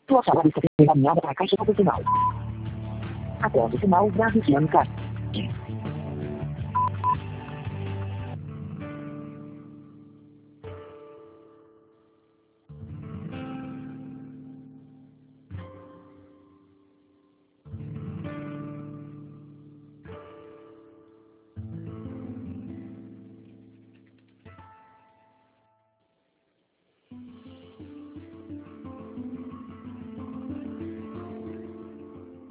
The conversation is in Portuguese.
Tua salada está sendo encaminhada para a caixa proporcional. Após o sinal, grave-se Anca.